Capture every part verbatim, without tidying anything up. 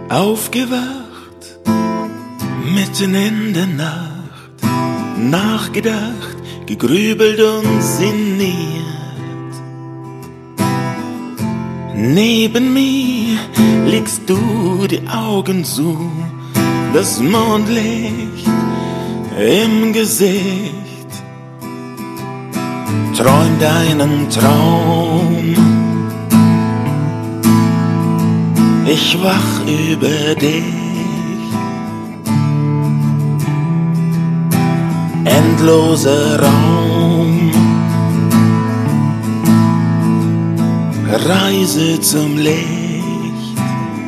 Aufgewacht, mitten in der Nacht, nachgedacht, gegrübelt und sinniert. Neben mir legst du die Augen zu, das Mondlicht im Gesicht. Träum deinen Traum, ich wach über dich. Endloser Raum, Reise zum Licht.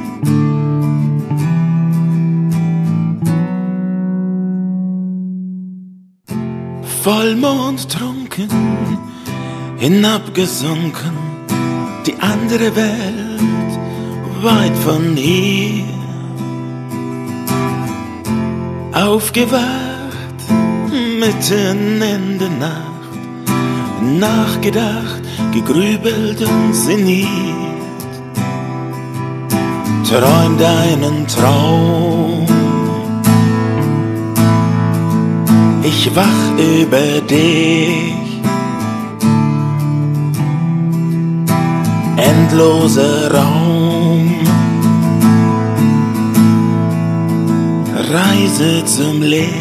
Vollmond trunken, hinabgesunken, die andere Welt weit von hier. Aufgewacht, mitten in der Nacht, nachgedacht, gegrübelt und sinniert. Träum deinen Traum, ich wach über dich. Endloser Raum, Reise zum Licht.